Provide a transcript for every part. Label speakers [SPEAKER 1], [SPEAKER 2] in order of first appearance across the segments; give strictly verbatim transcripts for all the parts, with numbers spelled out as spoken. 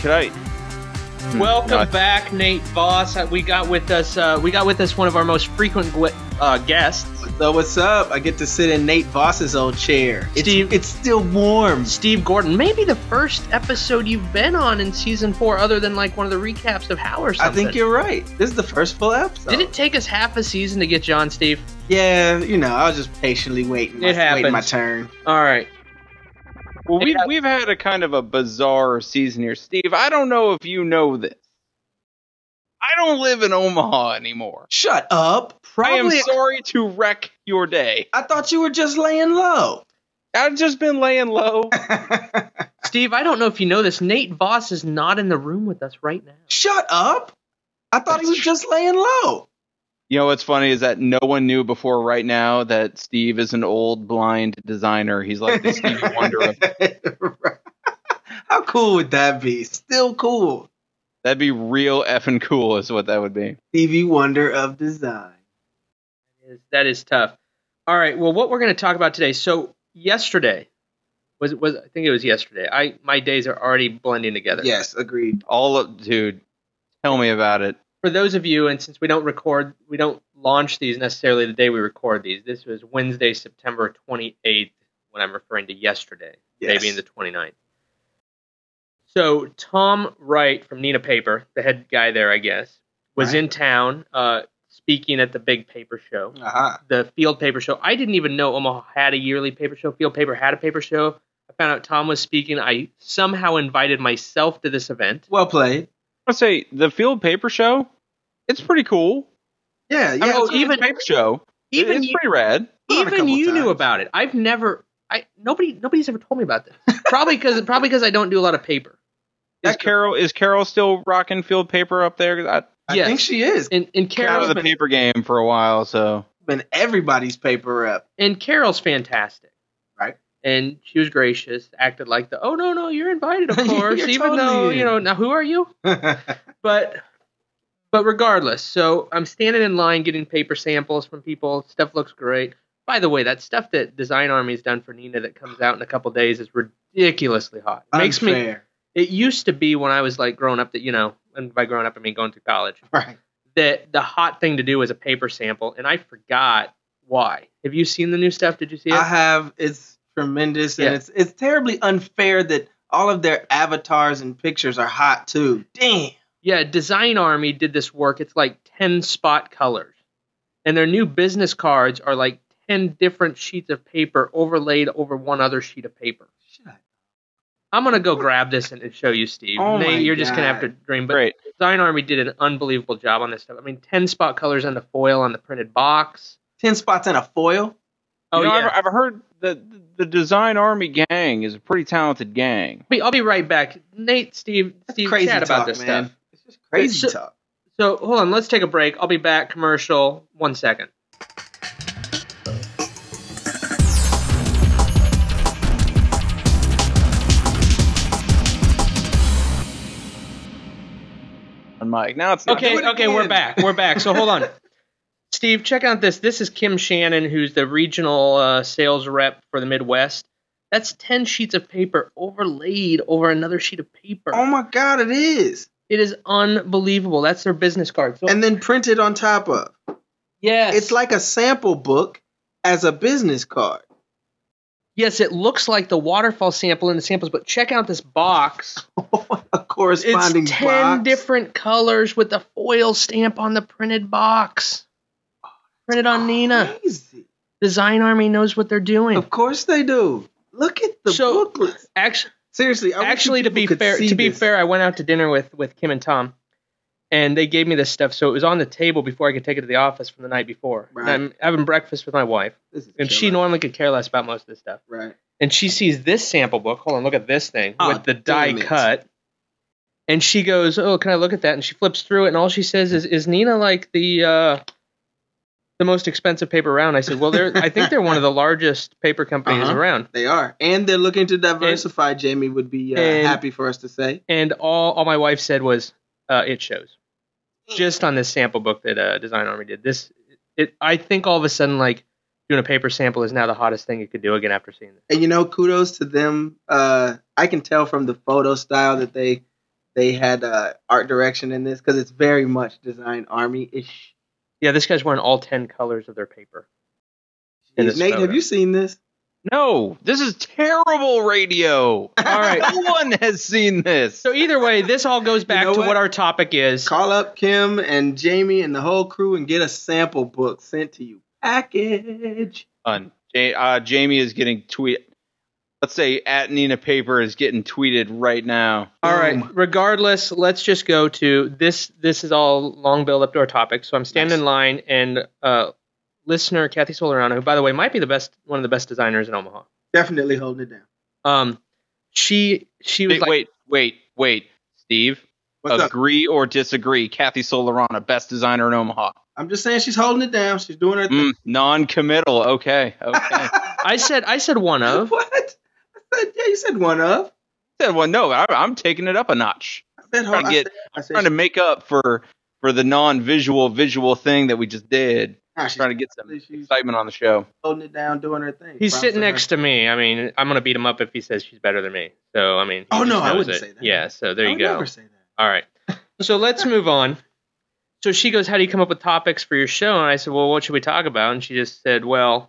[SPEAKER 1] could I?
[SPEAKER 2] Welcome
[SPEAKER 1] No, I-
[SPEAKER 2] back, Nate Voss. We got with us. Uh, we got with us one of our most frequent uh, guests,
[SPEAKER 3] So what's up? I get to sit in Nate Voss's old chair. It's,
[SPEAKER 2] Steve-
[SPEAKER 3] it's still warm.
[SPEAKER 2] Steve Gordon. Maybe the first episode you've been on in season four, other than like one of the recaps of How or
[SPEAKER 3] I
[SPEAKER 2] something.
[SPEAKER 3] think you're right. This is the first full episode.
[SPEAKER 2] Did it take us half a season to get you on, Steve?
[SPEAKER 3] Yeah, you know, I was just patiently waiting. My,
[SPEAKER 2] It happens.
[SPEAKER 3] waiting my turn.
[SPEAKER 2] All right.
[SPEAKER 1] Well, we,
[SPEAKER 2] Yeah.
[SPEAKER 1] we've had a kind of a bizarre season here. Steve, I don't know if you know this. I don't live in Omaha anymore.
[SPEAKER 3] Shut up.
[SPEAKER 1] I am
[SPEAKER 3] Probably.
[SPEAKER 1] sorry to wreck your day.
[SPEAKER 3] I thought you were just laying low.
[SPEAKER 1] I've just been laying low.
[SPEAKER 2] Steve, I don't know if you know this. Nate Voss is not in the room with us right now.
[SPEAKER 3] Shut up. I thought he was just laying low.
[SPEAKER 1] You know what's funny is that no one knew before right now that Steve is an old blind designer. He's like the Stevie Wonder of
[SPEAKER 3] How cool would that be? Still cool.
[SPEAKER 1] That'd be real effing cool is what that would be.
[SPEAKER 3] Stevie Wonder of design.
[SPEAKER 2] That is- That is tough. All right. Well, what we're going to talk about today. So yesterday was it was I think it was yesterday. I my days are already blending together.
[SPEAKER 3] Yes, agreed.
[SPEAKER 1] All of, dude, tell me about it.
[SPEAKER 2] For those of you, and since we don't record, we don't launch these necessarily the day we record these. This was Wednesday, September twenty-eighth, when I'm referring to yesterday,
[SPEAKER 3] Yes.
[SPEAKER 2] today being the twenty-ninth. So Tom Wright from Nina Paper, the head guy there, I guess, was
[SPEAKER 3] Right.
[SPEAKER 2] in town uh, speaking at the big paper show,
[SPEAKER 3] Uh-huh.
[SPEAKER 2] the Field Paper Show. I didn't even know Omaha had a yearly paper show. Field Paper had a paper show. I found out Tom was speaking. I somehow invited myself to this event.
[SPEAKER 3] Well played.
[SPEAKER 1] I say the Field Paper Show. It's pretty cool.
[SPEAKER 3] Yeah, yeah.
[SPEAKER 1] I mean,
[SPEAKER 2] Oh,
[SPEAKER 1] it's,
[SPEAKER 2] even-
[SPEAKER 1] it's a paper show.
[SPEAKER 2] Even
[SPEAKER 1] it's
[SPEAKER 2] you-
[SPEAKER 1] pretty rad.
[SPEAKER 3] On a
[SPEAKER 2] Even
[SPEAKER 3] couple
[SPEAKER 2] you knew
[SPEAKER 3] times.
[SPEAKER 2] about it. I've never. I nobody. Nobody's ever told me about this. Probably because probably because I don't do a lot of paper.
[SPEAKER 1] Is
[SPEAKER 3] That-
[SPEAKER 1] Carol is Carol still rocking Field Paper up there? I,
[SPEAKER 3] I
[SPEAKER 2] Yes.
[SPEAKER 3] think she is.
[SPEAKER 2] And and
[SPEAKER 1] out
[SPEAKER 2] Carol's
[SPEAKER 1] of the paper game for a while, so
[SPEAKER 3] Been everybody's paper rep.
[SPEAKER 2] and Carol's fantastic.
[SPEAKER 3] Right.
[SPEAKER 2] And she was gracious. Acted like the oh no no you're invited of course
[SPEAKER 3] You're
[SPEAKER 2] even
[SPEAKER 3] totally
[SPEAKER 2] though
[SPEAKER 3] in.
[SPEAKER 2] you know now who are you but but regardless, so I'm standing in line getting paper samples from people. Stuff looks great. By the way, that stuff that Design Army's done for Nina that comes out in a couple days is ridiculously hot. It makes me.
[SPEAKER 3] Unfair.
[SPEAKER 2] It used to be when I was like growing up that, you know, and by growing up I mean going through college,
[SPEAKER 3] Right.
[SPEAKER 2] that the hot thing to do was a paper sample, and I forgot why. Have you seen the new stuff? Did you see it?
[SPEAKER 3] I have. It's tremendous, and
[SPEAKER 2] Yeah.
[SPEAKER 3] it's it's terribly unfair that all of their avatars and pictures are hot too. Damn.
[SPEAKER 2] Yeah, Design Army did this work. It's like ten spot colors. And their new business cards are like ten different sheets of paper overlaid over one other sheet of paper.
[SPEAKER 3] Shut.
[SPEAKER 2] I'm going to go grab this and and show you, Steve.
[SPEAKER 3] Oh
[SPEAKER 2] Nate,
[SPEAKER 3] my
[SPEAKER 2] you're just going to have to
[SPEAKER 3] God.
[SPEAKER 2] dream. But
[SPEAKER 1] great.
[SPEAKER 2] Design Army did an unbelievable job on this stuff. I mean, ten spot colors on the foil on the printed box.
[SPEAKER 3] Ten spots and a foil.
[SPEAKER 2] Oh,
[SPEAKER 1] you know,
[SPEAKER 2] yeah.
[SPEAKER 1] I've, I've heard that the Design Army gang is a pretty talented gang.
[SPEAKER 2] Wait, I'll be right back. Nate, Steve,
[SPEAKER 3] That's
[SPEAKER 2] Steve,
[SPEAKER 3] crazy
[SPEAKER 2] chat
[SPEAKER 3] talk,
[SPEAKER 2] about this
[SPEAKER 3] man.
[SPEAKER 2] stuff.
[SPEAKER 3] It's just crazy
[SPEAKER 2] So-
[SPEAKER 3] talk.
[SPEAKER 2] So, hold on. Let's take a break. I'll be back. Commercial. One second.
[SPEAKER 1] On Mike. Now it's not
[SPEAKER 2] Okay,
[SPEAKER 3] do it
[SPEAKER 2] okay, we're
[SPEAKER 3] again.
[SPEAKER 2] back. We're back. So hold on. Steve, check out this. This is Kim Shannon, who's the regional uh, sales rep for the Midwest. That's ten sheets of paper overlaid over another sheet of paper.
[SPEAKER 3] Oh my God, it is.
[SPEAKER 2] It is unbelievable. That's their business card. So,
[SPEAKER 3] And then printed on top of.
[SPEAKER 2] yes,
[SPEAKER 3] It's like a sample book as a business card.
[SPEAKER 2] yes, it looks like the waterfall sample in the samples, but check out this box.
[SPEAKER 3] A corresponding
[SPEAKER 2] It's ten
[SPEAKER 3] box.
[SPEAKER 2] different colors with the foil stamp on the printed box. Printed on Nina.
[SPEAKER 3] Crazy.
[SPEAKER 2] Design Army knows what they're doing.
[SPEAKER 3] Of course they do. Look at the
[SPEAKER 2] So,
[SPEAKER 3] booklets.
[SPEAKER 2] Actually,
[SPEAKER 3] Seriously, I wish
[SPEAKER 2] Actually,
[SPEAKER 3] you
[SPEAKER 2] to be
[SPEAKER 3] people could
[SPEAKER 2] fair,
[SPEAKER 3] see
[SPEAKER 2] to be
[SPEAKER 3] this.
[SPEAKER 2] fair, I went out to dinner with, with Kim and Tom, and they gave me this stuff, so it was on the table before I could take it to the office from the night before. And
[SPEAKER 3] Right.
[SPEAKER 2] I'm having breakfast with my wife,
[SPEAKER 3] This is
[SPEAKER 2] and she
[SPEAKER 3] killer.
[SPEAKER 2] normally could care less about most of this stuff.
[SPEAKER 3] Right.
[SPEAKER 2] And she sees this sample book. Hold on, look at this thing
[SPEAKER 3] Oh,
[SPEAKER 2] with the die
[SPEAKER 3] damn it.
[SPEAKER 2] cut. And she goes, "Oh, can I look at that?" And she flips through it, and all she says is, "Is Nina like the uh, the most expensive paper around?" I said, "Well, they're I think they're one of the largest paper companies
[SPEAKER 3] Uh-huh.
[SPEAKER 2] around."
[SPEAKER 3] They are. And they're looking to diversify, Jamie would be uh,
[SPEAKER 2] and-
[SPEAKER 3] happy for us to say.
[SPEAKER 2] And all all my wife said was, uh, "It shows." Just on this sample book that uh, Design Army did. This, it. I think all of a sudden, like doing a paper sample is now the hottest thing you could do again after seeing this.
[SPEAKER 3] And you know, kudos to them. Uh, I can tell from the photo style that they they had uh, art direction in this because it's very much Design Army ish.
[SPEAKER 2] Yeah, this guy's wearing all ten colors of their paper. In this
[SPEAKER 3] Nate,
[SPEAKER 2] photo.
[SPEAKER 3] have you seen this?
[SPEAKER 1] No, this is terrible radio.
[SPEAKER 2] All right.
[SPEAKER 1] No one has seen this.
[SPEAKER 2] So either way, this all goes back
[SPEAKER 3] You know
[SPEAKER 2] to
[SPEAKER 3] what?
[SPEAKER 2] what our topic is.
[SPEAKER 3] Call up Kim and Jamie and the whole crew and get a sample book sent to you. Package.
[SPEAKER 1] Fun. Ja- uh, Jamie is getting tweet. Let's say at Nina Paper is getting tweeted right now.
[SPEAKER 2] All right.
[SPEAKER 3] Boom.
[SPEAKER 2] Regardless, let's just go to this. This is all long build up to our topic. So I'm standing
[SPEAKER 3] Nice.
[SPEAKER 2] in line, and uh, listener Kathy Solarano, who by the way might be the best, one of the best designers in Omaha.
[SPEAKER 3] Definitely holding it down.
[SPEAKER 2] Um, she she was
[SPEAKER 1] Wait,
[SPEAKER 2] like,
[SPEAKER 1] wait, wait, wait. Steve,
[SPEAKER 3] What's up?
[SPEAKER 1] agree or disagree? Kathy Solarana, best designer in Omaha.
[SPEAKER 3] I'm just saying she's holding it down. She's doing her thing.
[SPEAKER 1] Mm, non-committal. Okay, okay.
[SPEAKER 2] I said I said one of.
[SPEAKER 3] What? I said, yeah, you said one of.
[SPEAKER 1] said, well, no, I, I'm taking it up a notch.
[SPEAKER 3] I said,
[SPEAKER 1] Trying to
[SPEAKER 3] I
[SPEAKER 1] get,
[SPEAKER 3] said, I said
[SPEAKER 1] trying to make up for for the non-visual visual thing that we just did.
[SPEAKER 3] nah, she's
[SPEAKER 1] Trying to get some
[SPEAKER 3] she's
[SPEAKER 1] excitement on the show.
[SPEAKER 3] holding it down, doing her thing.
[SPEAKER 2] He's
[SPEAKER 3] Props
[SPEAKER 2] sitting
[SPEAKER 3] to her.
[SPEAKER 2] next to me. I mean, I'm gonna beat him up if he says she's better than me. So I mean, he
[SPEAKER 3] Oh,
[SPEAKER 2] just
[SPEAKER 3] no, I
[SPEAKER 2] knows
[SPEAKER 3] wouldn't
[SPEAKER 2] it.
[SPEAKER 3] say that.
[SPEAKER 2] Yeah. So there
[SPEAKER 3] I
[SPEAKER 2] you
[SPEAKER 3] would
[SPEAKER 2] go.
[SPEAKER 3] never say that.
[SPEAKER 2] All right. So let's move on. So she goes, how do you come up with topics for your show? And I said, well, what should we talk about? And she just said, well,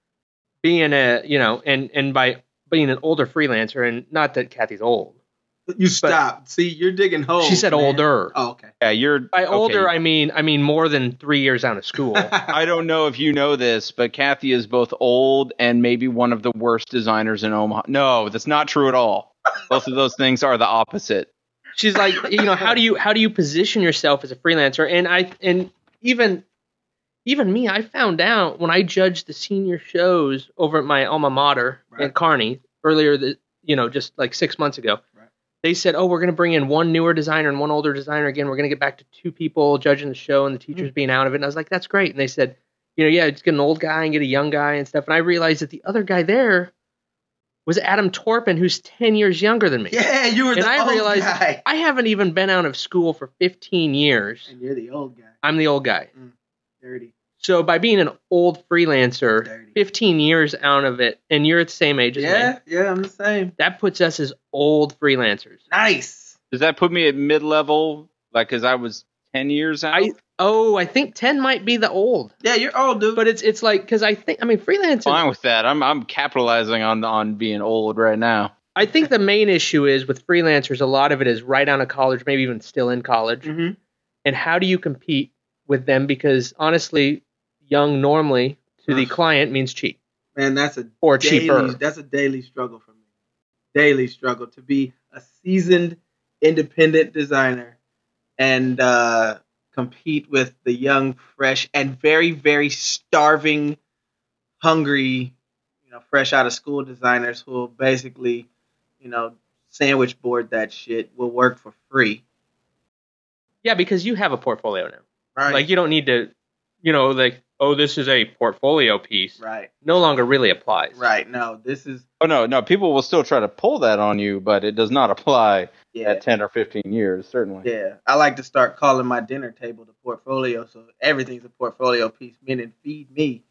[SPEAKER 2] being a, you know, and, and by being an older freelancer, and not that Kathy's old.
[SPEAKER 3] You stop. See, you're digging holes.
[SPEAKER 2] She said
[SPEAKER 3] man.
[SPEAKER 2] older.
[SPEAKER 3] Oh, okay.
[SPEAKER 1] Yeah, you're
[SPEAKER 2] By older,
[SPEAKER 1] okay.
[SPEAKER 2] I mean, I mean more than three years out of school.
[SPEAKER 1] I don't know if you know this, but Kathy is both old and maybe one of the worst designers in Omaha. No, that's not true at all. Both of those things are the opposite.
[SPEAKER 2] She's like, you know, how do you, how do you position yourself as a freelancer? And I, and even, even me, I found out when I judged the senior shows over at my alma mater
[SPEAKER 3] Right.
[SPEAKER 2] at Kearney earlier, the, you know, just like six months ago.
[SPEAKER 3] Right.
[SPEAKER 2] They said, oh, we're going to bring in one newer designer and one older designer again. We're going to get back to two people judging the show and the teachers being out of it. And I was like, that's great. And they said, you know, yeah, just get an old guy and get a young guy and stuff. And I realized that the other guy there was Adam Torpin, who's ten years younger than me.
[SPEAKER 3] Yeah, you were
[SPEAKER 2] And
[SPEAKER 3] the
[SPEAKER 2] I
[SPEAKER 3] old
[SPEAKER 2] realized
[SPEAKER 3] guy.
[SPEAKER 2] I haven't even been out of school for fifteen years.
[SPEAKER 3] And you're the old guy.
[SPEAKER 2] I'm the old guy.
[SPEAKER 3] Dirty.
[SPEAKER 2] So by being an old freelancer,
[SPEAKER 3] Dirty.
[SPEAKER 2] fifteen years out of it, and you're at the same age as
[SPEAKER 3] Yeah,
[SPEAKER 2] me,
[SPEAKER 3] yeah, I'm the same.
[SPEAKER 2] that puts us as old freelancers.
[SPEAKER 3] Nice.
[SPEAKER 1] Does that put me at mid-level? Like, because I was ten years out?
[SPEAKER 2] I oh, I think ten might be the old,
[SPEAKER 3] Yeah, you're old, dude.
[SPEAKER 2] but it's it's like because I think I mean freelancing.
[SPEAKER 1] fine with that. I'm I'm capitalizing on on being old right now.
[SPEAKER 2] I think the main issue is with freelancers. A lot of it is right out of college, maybe even still in college.
[SPEAKER 3] Mhm.
[SPEAKER 2] And how do you compete with them? Because honestly, young normally to the
[SPEAKER 3] Ugh.
[SPEAKER 2] client means cheap
[SPEAKER 3] Man, that's a
[SPEAKER 2] or
[SPEAKER 3] daily,
[SPEAKER 2] cheaper.
[SPEAKER 3] That's a daily struggle for me. Daily struggle to be a seasoned independent designer and uh, compete with the young, fresh, and very, very starving, hungry, you know, fresh out of school designers who will basically, you know, sandwich board that shit, will work for free.
[SPEAKER 2] Yeah, because you have a portfolio now.
[SPEAKER 3] Right.
[SPEAKER 2] Like you don't need to, you know, like oh, this is a portfolio piece.
[SPEAKER 3] right.
[SPEAKER 2] No longer really applies.
[SPEAKER 3] Right. No, this is
[SPEAKER 1] Oh no, no, people will still try to pull that on you, but it does not apply
[SPEAKER 3] yeah.
[SPEAKER 1] at ten or fifteen years, certainly.
[SPEAKER 3] Yeah, I like to start calling my dinner table the portfolio, so everything's a portfolio piece, meaning feed me.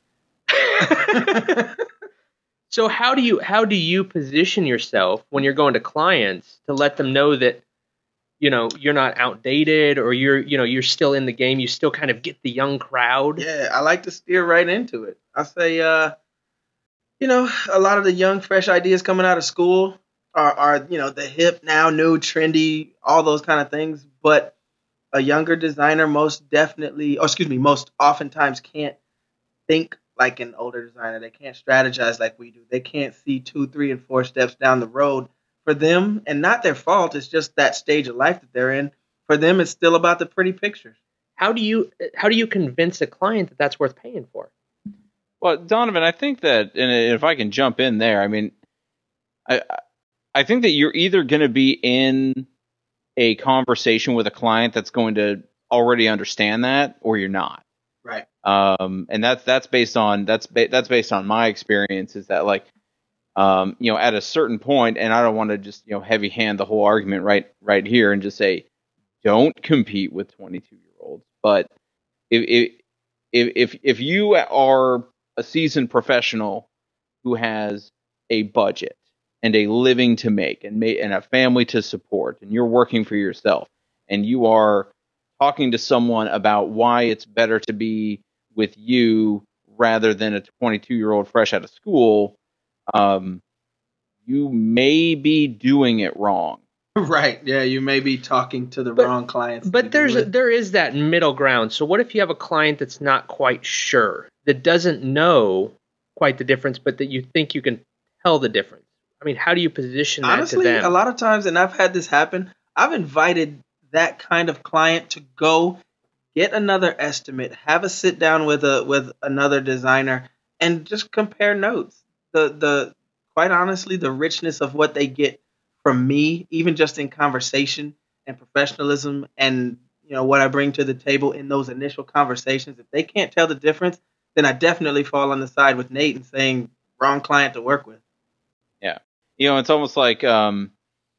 [SPEAKER 2] So how do you how do you position yourself when you're going to clients to let them know that you know you're not outdated or you're you know you're still in the game, you still kind of get the young crowd?
[SPEAKER 3] Yeah, I like to steer right into it. I say, uh, you know, a lot of the young, fresh ideas coming out of school are, are, you know, the hip, now, new, trendy, all those kind of things. But a younger designer most definitely, or excuse me, most oftentimes can't think like an older designer. They can't strategize like we do. They can't see two, three, and four steps down the road. For them, and not their fault, it's just that stage of life that they're in. For them, it's still about the pretty pictures.
[SPEAKER 2] How do you how do you convince a client that that's worth paying for?
[SPEAKER 1] Well, Donovan, I think that, and if I can jump in there, I mean, I I think that you're either going to be in a conversation with a client that's going to already understand that, or you're not.
[SPEAKER 3] Right.
[SPEAKER 1] Um, and that's that's based on that's ba- that's based on my experience. Is that like, um, you know, at a certain point, and I don't want to just you know heavy hand the whole argument right right here and just say don't compete with twenty-two year olds, but if if if if you are a seasoned professional who has a budget and a living to make and ma- and a family to support, and you're working for yourself, and you are talking to someone about why it's better to be with you rather than a twenty-two-year-old fresh out of school, um, you may be doing it wrong.
[SPEAKER 3] Right. Yeah, you may be talking to the
[SPEAKER 2] But-
[SPEAKER 3] wrong clients. to
[SPEAKER 2] But
[SPEAKER 3] begin
[SPEAKER 2] there's
[SPEAKER 3] with.
[SPEAKER 2] there is that middle ground. So what if you have a client that's not quite sure, that doesn't know quite the difference, but that you think you can tell the difference? I mean, how do you position that
[SPEAKER 3] Honestly,
[SPEAKER 2] to them?
[SPEAKER 3] a lot of times, and I've had this happen, I've invited that kind of client to go get another estimate, have a sit down with a with another designer, and just compare notes. The the quite honestly, the richness of what they get from me, even just in conversation and professionalism, and you know what I bring to the table in those initial conversations. If they can't tell the difference, then I definitely fall on the side with Nate and saying wrong client to work with.
[SPEAKER 1] Yeah. You know, it's almost like, um,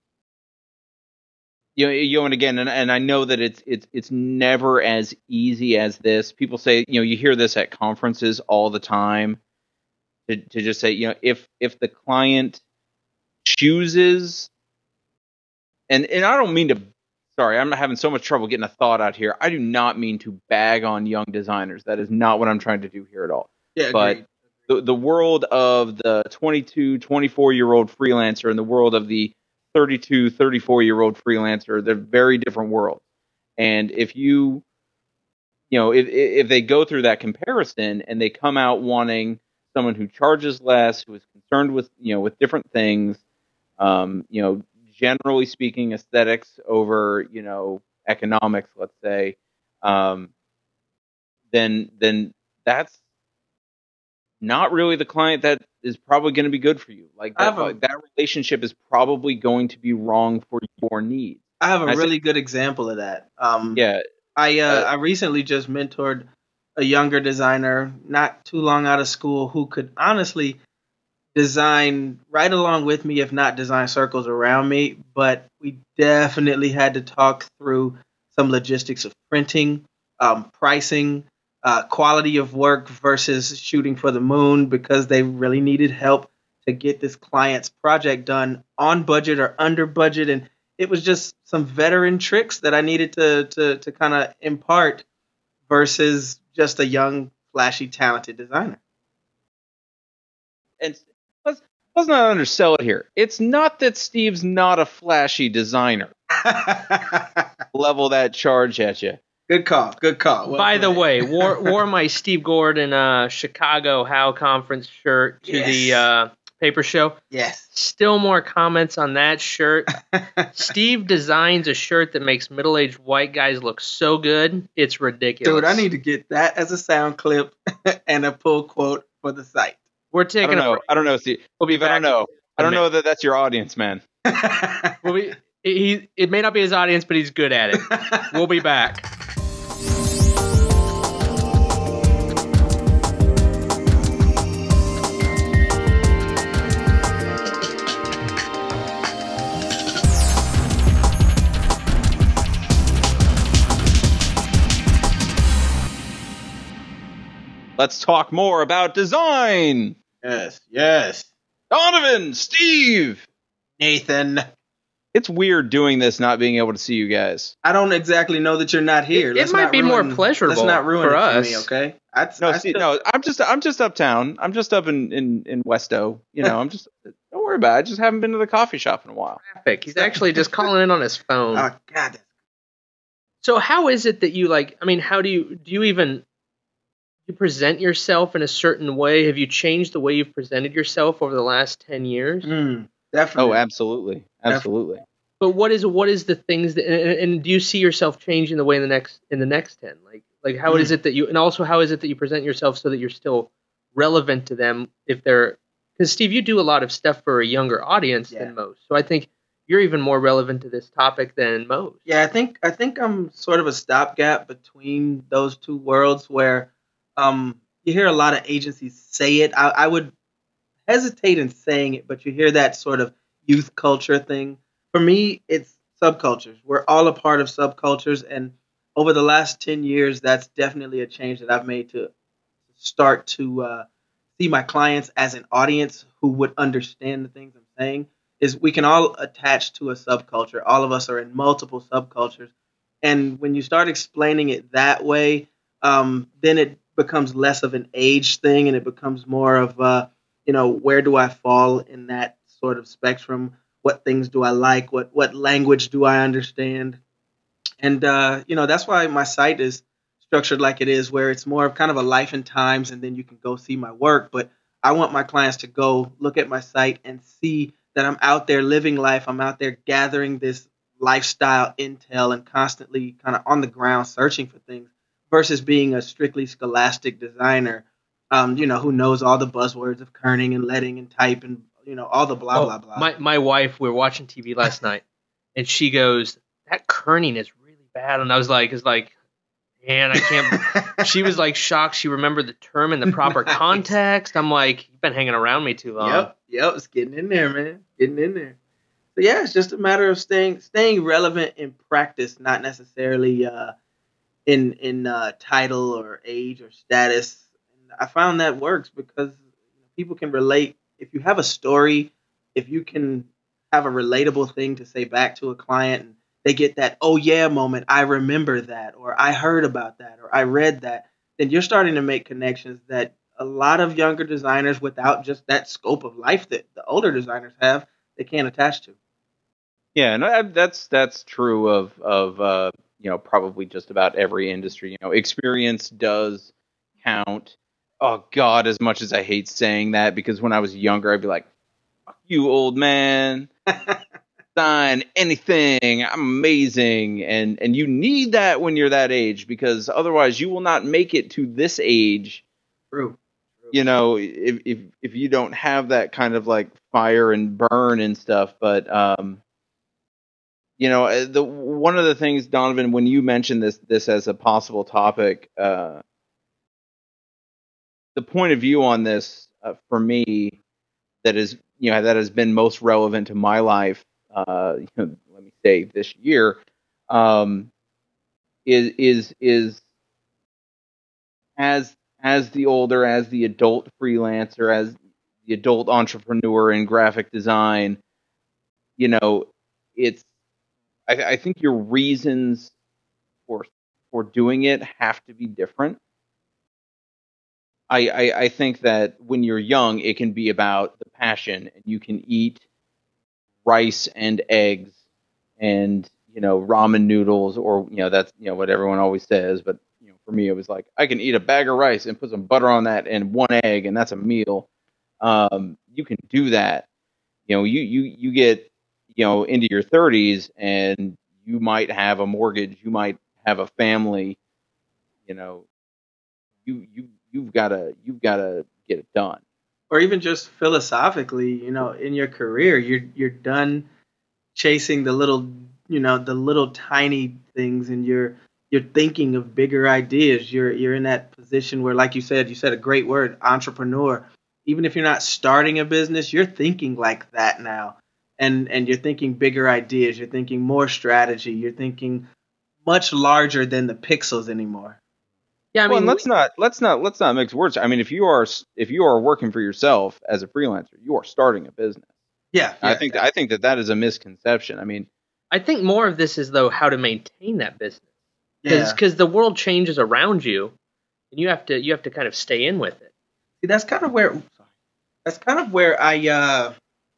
[SPEAKER 1] you know, you know, and again, and, and I know that it's it's it's never as easy as this. People say, you know, you hear this at conferences all the time, to to just say, you know, if if the client chooses, and and I don't mean to, sorry, I'm having so much trouble getting a thought out here. I do not mean to bag on young designers. That is not what I'm trying to do here at all.
[SPEAKER 3] Yeah,
[SPEAKER 1] But
[SPEAKER 3] agreed.
[SPEAKER 1] the the world of the twenty-two, twenty-four year old freelancer and the world of the thirty-two, thirty-four year old freelancer, they're very different worlds. And if you, you know, if if they go through that comparison and they come out wanting someone who charges less, who is concerned with, you know, with different things, um, you know, generally speaking, aesthetics over, you know, economics, let's say, um, then then that's not really the client that is probably going to be good for you. Like
[SPEAKER 3] I
[SPEAKER 1] that,
[SPEAKER 3] have a-
[SPEAKER 1] like, that relationship is probably going to be wrong for your needs.
[SPEAKER 3] I have a
[SPEAKER 1] I say-
[SPEAKER 3] really good example of that. Um,
[SPEAKER 1] Yeah,
[SPEAKER 3] I uh,
[SPEAKER 1] Uh,
[SPEAKER 3] I recently just mentored a younger designer, not too long out of school, who could honestly design right along with me, if not design circles around me. But we definitely had to talk through some logistics of printing, um, pricing, uh, quality of work versus shooting for the moon, because they really needed help to get this client's project done on budget or under budget. And it was just some veteran tricks that I needed to to to kind of impart versus just a young, flashy, talented designer.
[SPEAKER 1] and let's let's not undersell it here. It's not that Steve's not a flashy designer. Level that charge at you.
[SPEAKER 3] Good call. Good call. Well
[SPEAKER 2] By the
[SPEAKER 3] played.
[SPEAKER 2] way, wore wore my Steve Gordon uh, Chicago How Conference shirt to
[SPEAKER 3] Yes.
[SPEAKER 2] the uh, paper show.
[SPEAKER 3] Yes.
[SPEAKER 2] Still more comments on that shirt. Steve designs a shirt that makes middle-aged white guys look so good, it's ridiculous.
[SPEAKER 3] Dude, I need to get that as a sound clip and a pull quote for the site.
[SPEAKER 2] We're
[SPEAKER 1] I
[SPEAKER 2] taking
[SPEAKER 1] don't
[SPEAKER 2] a
[SPEAKER 1] know. I don't know, Steve.
[SPEAKER 2] We'll be
[SPEAKER 1] Steve, I don't
[SPEAKER 2] back
[SPEAKER 1] know. I don't
[SPEAKER 2] in a
[SPEAKER 1] know that that's your audience, man.
[SPEAKER 2] We'll be, he, it may not be his audience, but he's good at it. We'll be back.
[SPEAKER 1] Let's talk more about design.
[SPEAKER 3] Yes, yes.
[SPEAKER 1] Donovan, Steve.
[SPEAKER 3] Nathan,
[SPEAKER 1] It's weird doing this, not being able to see you guys.
[SPEAKER 3] I don't exactly know that you're not here.
[SPEAKER 2] It- it
[SPEAKER 3] Let's
[SPEAKER 2] might
[SPEAKER 3] not
[SPEAKER 2] be more
[SPEAKER 3] ruin-
[SPEAKER 2] pleasurable
[SPEAKER 3] Let's not ruin
[SPEAKER 2] for
[SPEAKER 3] it
[SPEAKER 2] us.
[SPEAKER 3] for me, okay? I,
[SPEAKER 1] No,
[SPEAKER 3] I
[SPEAKER 1] Steve,
[SPEAKER 3] still-
[SPEAKER 1] no. I'm just, I'm just uptown. I'm just up in in in Westo. You know, I'm just. Don't worry about it. I just haven't been to the coffee shop in a while.
[SPEAKER 2] Traffic. He's actually just calling in on his phone.
[SPEAKER 3] Oh, God.
[SPEAKER 2] So how is it that you like? I mean, how do you do you even you present yourself in a certain way? Have you changed the way you've presented yourself over the last ten years?
[SPEAKER 3] Mm, definitely.
[SPEAKER 1] Oh, absolutely, absolutely.
[SPEAKER 2] But what is what is the things that and, and do you see yourself changing the way in the next in the next ten? Like like how
[SPEAKER 3] Mm.
[SPEAKER 2] is it that you and also how is it that you present yourself so that you're still relevant to them if they're because Steve, you do a lot of stuff for a younger audience
[SPEAKER 3] Yeah.
[SPEAKER 2] than most. So I think you're even more relevant to this topic than most.
[SPEAKER 3] Yeah, I think I think I'm sort of a stopgap between those two worlds where um, you hear a lot of agencies say it. I, I would hesitate in saying it, but you hear that sort of youth culture thing. For me, it's subcultures. We're all a part of subcultures, and over the last ten years, that's definitely a change that I've made to start to uh, see my clients as an audience who would understand the things I'm saying is we can all attach to a subculture. All of us are in multiple subcultures. And when you start explaining it that way, um, then it becomes less of an age thing and it becomes more of, uh, you know, where do I fall in that sort of spectrum? What things do I like? What what language do I understand? And, uh, you know, that's why my site is structured like it is, where it's more of kind of a life and times, and then you can go see my work. But I want my clients to go look at my site and see that I'm out there living life. I'm out there gathering this lifestyle intel and constantly kind of on the ground searching for things versus being a strictly scholastic designer, um, you know, who knows all the buzzwords of kerning and leading and type and, you know, all the blah,
[SPEAKER 2] oh,
[SPEAKER 3] blah, blah.
[SPEAKER 2] My, my wife, we were watching T V last night, and she goes, that kerning is really bad. And I was like, it's like, man, I can't. She was like shocked. She remembered the term in the proper
[SPEAKER 3] Nice.
[SPEAKER 2] context. I'm like, you've been hanging around me too long.
[SPEAKER 3] Yep, yep, it's getting in there, man. Getting in there. So yeah, it's just a matter of staying staying relevant in practice, not necessarily uh, in in uh, title or age or status. And I found that works because people can relate. If you have a story, if you can have a relatable thing to say back to a client, and they get that oh yeah moment, I remember that, or I heard about that, or I read that, then you're starting to make connections that a lot of younger designers, without just that scope of life that the older designers have, they can't attach to.
[SPEAKER 1] Yeah, and I, that's that's true of of uh, you know, probably just about every industry. You know, experience does count. Oh God, as much as I hate saying that, because when I was younger, I'd be like, "Fuck you, old man, sign anything. I'm amazing," and and you need that when you're that age, because otherwise you will not make it to this age.
[SPEAKER 3] True.
[SPEAKER 1] You know, if if if you don't have that kind of like fire and burn and stuff, but um. You know, the one of the things, Donovan, when you mentioned this this as a possible topic, uh, the point of view on this uh, for me that is, you know, that has been most relevant to my life, uh, you know, let me say this year, um, is is is as as the older, as the adult freelancer, as the adult entrepreneur in graphic design, you know, it's. I, I think your reasons for for doing it have to be different. I, I I think that when you're young, it can be about the passion, and you can eat rice and eggs, and you know ramen noodles, or you know that's you know what everyone always says. But you know, for me, it was like I can eat a bag of rice and put some butter on that and one egg, and that's a meal. Um, you can do that. You know, you you you get you know into your thirties, and you might have a mortgage, you might have a family. You know, you you you've gotta you've gotta get it done.
[SPEAKER 3] Or even just philosophically, you know, in your career, you're you're done chasing the little, you know, the little tiny things, and you're you're thinking of bigger ideas. You're you're in that position where, like you said, you said a great word, entrepreneur. Even if you're not starting a business, you're thinking like that now. And and you're thinking bigger ideas, you're thinking more strategy, you're thinking much larger than the pixels anymore.
[SPEAKER 2] Yeah, I
[SPEAKER 1] Well,
[SPEAKER 2] mean,
[SPEAKER 1] and let's not let's not let's not mix words. I mean, if you are if you are working for yourself as a freelancer, you are starting a business.
[SPEAKER 3] Yeah,
[SPEAKER 1] I
[SPEAKER 3] yeah,
[SPEAKER 1] think
[SPEAKER 3] yeah.
[SPEAKER 1] I think that that is a misconception. I mean,
[SPEAKER 2] I think more of this is though how to maintain that business,
[SPEAKER 3] Yeah.
[SPEAKER 2] because the world changes around you, and you have to you have to kind of stay in with it.
[SPEAKER 3] See, that's kind of where that's kind of where I uh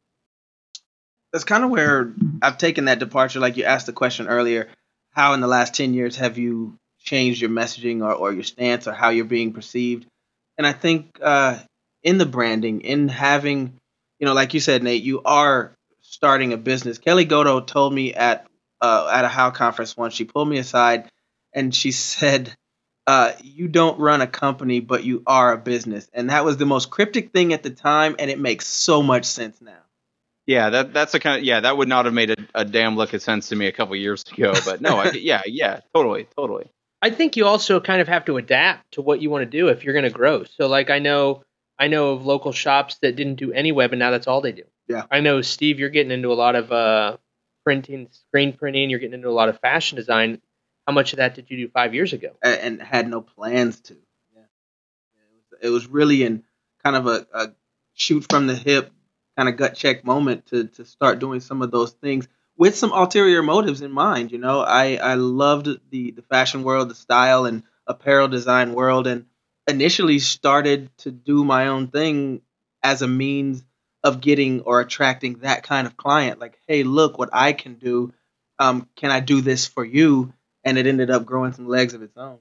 [SPEAKER 3] that's kind of where I've taken that departure. Like you asked the question earlier, how in the last ten years have you changed your messaging, or, or your stance, or how you're being perceived? And I think uh, in the branding, in having, you know, like you said, Nate, you are starting a business. Kelly Goto told me at uh, at a How conference once. She pulled me aside and she said, uh, "You don't run a company, but you are a business." And that was the most cryptic thing at the time, and it makes so much sense now.
[SPEAKER 1] yeah, that that's a kind of yeah that would not have made a, a damn lick of sense to me a couple years ago. But no, I, yeah, yeah, totally, totally.
[SPEAKER 2] I think you also kind of have to adapt to what you want to do if you're going to grow. So, like, I know I know of local shops that didn't do any web, and now that's all they do.
[SPEAKER 3] Yeah.
[SPEAKER 2] I know, Steve, you're getting into a lot of uh, printing, screen printing. You're getting into a lot of fashion design. How much of that did you do five years ago?
[SPEAKER 3] A- and had no plans to. Yeah. It was, it was really in kind of a, a shoot from the hip, kind of gut check moment to to start doing some of those things with some ulterior motives in mind. You know, I I loved the the fashion world, the style and apparel design world, and initially started to do my own thing as a means of getting or attracting that kind of client. Like, hey, look what I can do. Um, can I do this for you? And it ended up growing some legs of its own.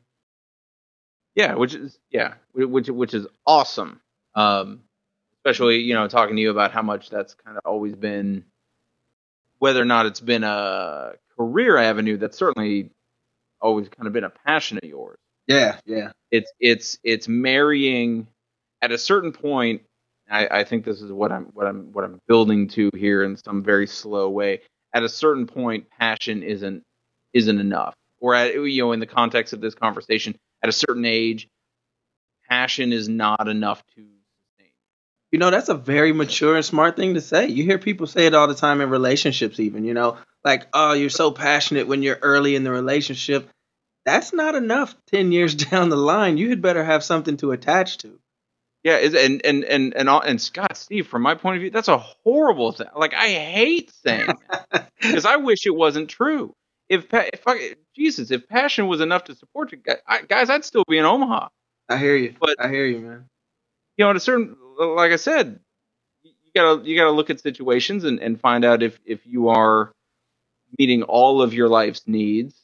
[SPEAKER 1] Yeah, which is yeah, which which is awesome. Um, especially you know talking to you about how much that's kind of always been, whether or not it's been a career avenue, that's certainly always kind of been a passion of yours.
[SPEAKER 3] Yeah, yeah.
[SPEAKER 1] It's it's it's marrying at a certain point. I, I think this is what I'm what I'm what I'm building to here in some very slow way. At a certain point, passion isn't isn't enough. Or at you know in the context of this conversation, at a certain age, passion is not enough to sustain.
[SPEAKER 3] You know, that's a very mature and smart thing to say. You hear people say it all the time in relationships, even, you know, like, oh, you're so passionate when you're early in the relationship. That's not enough ten years down the line. You had better have something to attach to.
[SPEAKER 1] Yeah, and and and and and Scott, Steve, from my point of view, that's a horrible thing. Like, I hate saying that because I wish it wasn't true. If if I, Jesus, if passion was enough to support you guys, I'd still be in Omaha.
[SPEAKER 3] I hear you.
[SPEAKER 1] But
[SPEAKER 3] I hear you, man.
[SPEAKER 1] You know, at a certain, like I said, you gotta you gotta look at situations and, and find out if if you are meeting all of your life's needs,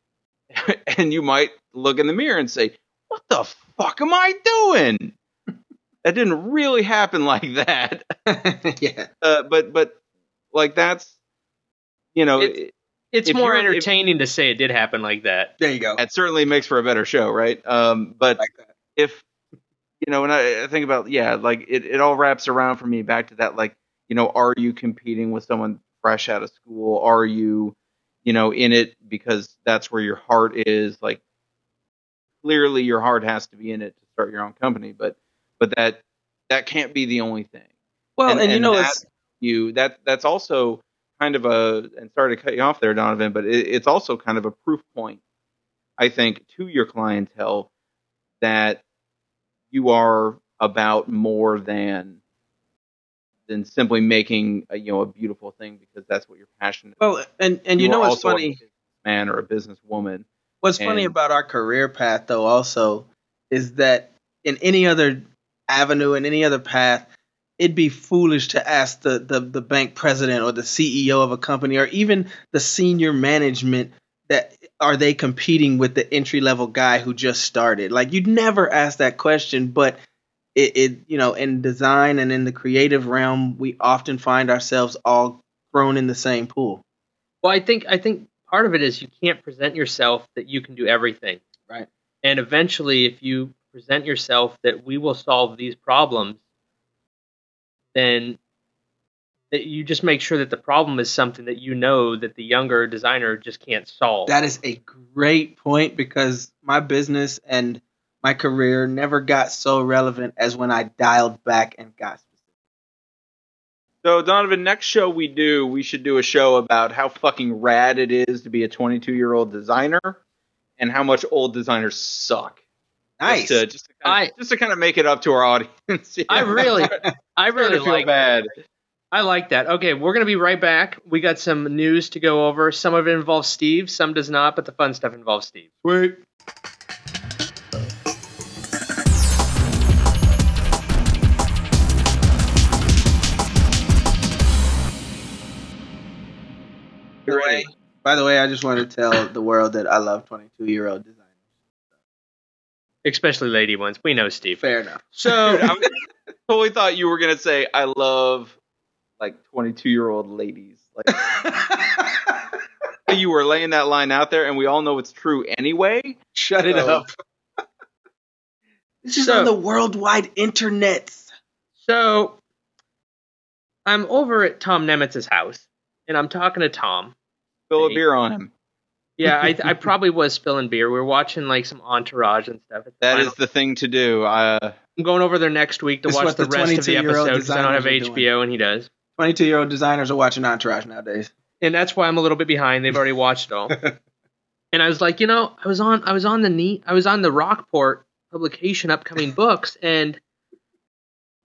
[SPEAKER 1] and you might look in the mirror and say, "What the fuck am I doing?" That didn't really happen like that.
[SPEAKER 3] Yeah.
[SPEAKER 1] Uh, but but like that's, you know.
[SPEAKER 2] It's, it's more entertaining if, to say it did happen like that.
[SPEAKER 3] There you go.
[SPEAKER 1] It certainly makes for a better show, right? Um, but
[SPEAKER 3] like that.
[SPEAKER 1] if, you know, when I, I think about, yeah, like it, it all wraps around for me back to that, like, you know, are you competing with someone fresh out of school? Are you, you know, in it because that's where your heart is? Like, clearly your heart has to be in it to start your own company, but but that that can't be the only thing.
[SPEAKER 3] Well, and, and you know,
[SPEAKER 1] that,
[SPEAKER 3] it's
[SPEAKER 1] you that that's also kind of a, and sorry to cut you off there, Donovan, but it, it's also kind of a proof point, I think, to your clientele that you are about more than than simply making a, you know, a beautiful thing because that's what you're passionate about.
[SPEAKER 3] Well, and and you, you know what's funny,
[SPEAKER 1] a man or a businesswoman.
[SPEAKER 3] What's
[SPEAKER 1] and,
[SPEAKER 3] funny about our career path, though, also, is that in any other avenue, in any other path, it'd be foolish to ask the, the, the bank president or the C E O of a company or even the senior management that are they competing with the entry level guy who just started. Like, you'd never ask that question, but it, it you know, in design and in the creative realm, we often find ourselves all thrown in the same pool.
[SPEAKER 2] Well, I think I think part of it is you can't present yourself that you can do everything.
[SPEAKER 3] Right.
[SPEAKER 2] And eventually, if you present yourself that we will solve these problems, then that you just make sure that the problem is something that you know that the younger designer just can't solve.
[SPEAKER 3] That is a great point because my business and my career never got so relevant as when I dialed back and got specific.
[SPEAKER 1] So, Donovan, next show we do, we should do a show about how fucking rad it is to be a twenty-two-year-old designer and how much old designers suck.
[SPEAKER 3] Nice.
[SPEAKER 1] Just to, just to, kind, of, I, just to kind of make it up to our audience.
[SPEAKER 2] I really, I really
[SPEAKER 1] feel
[SPEAKER 2] like
[SPEAKER 1] bad.
[SPEAKER 2] I like that. Okay, we're going to be right back. We got some news to go over. Some of it involves Steve, some does not, but the fun stuff involves Steve.
[SPEAKER 3] Sweet. By the way, by the way, I just want to tell the world that I love twenty-two-year-old designers.
[SPEAKER 2] Especially lady ones. We know, Steve.
[SPEAKER 3] Fair enough.
[SPEAKER 1] So, Dude, I totally thought you were going to say, I love, like, twenty-two-year-old ladies. Like, you were laying that line out there, and we all know it's true anyway.
[SPEAKER 3] Shut it
[SPEAKER 1] so.
[SPEAKER 3] up. This is
[SPEAKER 2] so,
[SPEAKER 3] on the worldwide internet.
[SPEAKER 2] So, I'm over at Tom Nemitz's house, and I'm talking to Tom.
[SPEAKER 1] Spill a beer on him.
[SPEAKER 2] Yeah, I, I probably was spilling beer. We were watching like some Entourage and stuff.
[SPEAKER 1] That is the thing to do. Uh,
[SPEAKER 2] I'm going over there next week to watch the, the rest of the episode because I don't have H B O and he does.
[SPEAKER 3] twenty-two-year-old designers are watching Entourage nowadays,
[SPEAKER 2] and that's why I'm a little bit behind. They've already watched it all. And I was like, you know, I was on, I was on the neat, I was on the Rockport publication upcoming books, and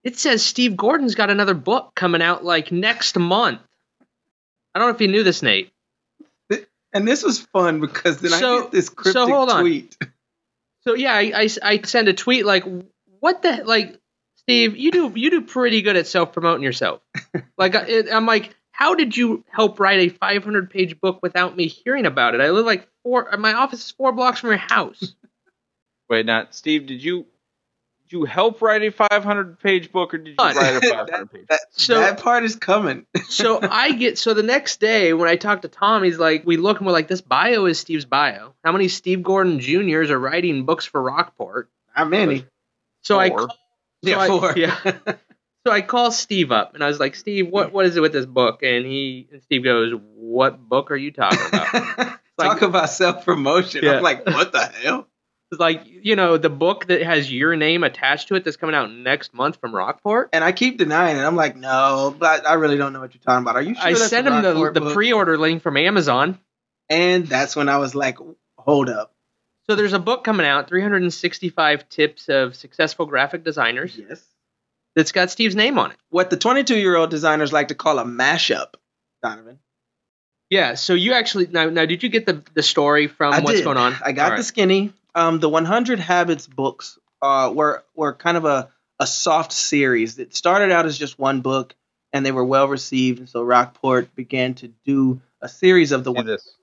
[SPEAKER 2] it says Steve Gordon's got another book coming out like next month. I don't know if you knew this, Nate.
[SPEAKER 3] And this was fun because then so, I get this cryptic
[SPEAKER 2] so hold on.
[SPEAKER 3] tweet.
[SPEAKER 2] So yeah, I, I, I send a tweet like, what the like, Steve, you do you do pretty good at self promoting yourself. Like it, I'm like, how did you help write a five hundred page book without me hearing about it? I live like four. My office is four blocks from your house.
[SPEAKER 1] Wait, now, Steve, did you did you help write a five hundred page book, or did you write a five hundred page?
[SPEAKER 3] that, that,
[SPEAKER 2] so
[SPEAKER 3] that part is coming.
[SPEAKER 2] So I get so the next day when I talk to Tom, he's like, we look and we're like, this bio is Steve's bio. How many Steve Gordon Juniors are writing books for Rockport?
[SPEAKER 3] Not many.
[SPEAKER 2] So
[SPEAKER 1] four.
[SPEAKER 2] I call, so
[SPEAKER 3] yeah,
[SPEAKER 2] I,
[SPEAKER 3] four.
[SPEAKER 2] yeah. So I call Steve up and I was like, Steve, what what is it with this book? And he and Steve goes, what book are you talking about?
[SPEAKER 3] Talk
[SPEAKER 2] like,
[SPEAKER 3] about self promotion.
[SPEAKER 2] Yeah.
[SPEAKER 3] I'm like, what the hell?
[SPEAKER 2] It's like, you know, the book that has your name attached to it that's coming out next month from Rockport.
[SPEAKER 3] And I keep denying it. I'm like, no, but I really don't know what you're talking about. Are you sure?
[SPEAKER 2] I
[SPEAKER 3] that's
[SPEAKER 2] sent
[SPEAKER 3] a
[SPEAKER 2] him the,
[SPEAKER 3] Rockport
[SPEAKER 2] the
[SPEAKER 3] book?
[SPEAKER 2] pre-order link from Amazon.
[SPEAKER 3] And that's when I was like, hold up.
[SPEAKER 2] So there's a book coming out, three hundred sixty-five tips of successful graphic designers.
[SPEAKER 3] Yes.
[SPEAKER 2] That's got Steve's name on it.
[SPEAKER 3] What the twenty-two-year-old designers like to call a mashup, Donovan.
[SPEAKER 2] Yeah, so you actually now now did you get the the story from
[SPEAKER 3] I
[SPEAKER 2] what's
[SPEAKER 3] did.
[SPEAKER 2] going on?
[SPEAKER 3] I got
[SPEAKER 2] All
[SPEAKER 3] the
[SPEAKER 2] right.
[SPEAKER 3] skinny. Um, the one hundred Habits books uh, were were kind of a, a soft series. It started out as just one book, and they were well received. And so Rockport began to do a series of the
[SPEAKER 1] Do
[SPEAKER 3] one.
[SPEAKER 1] this.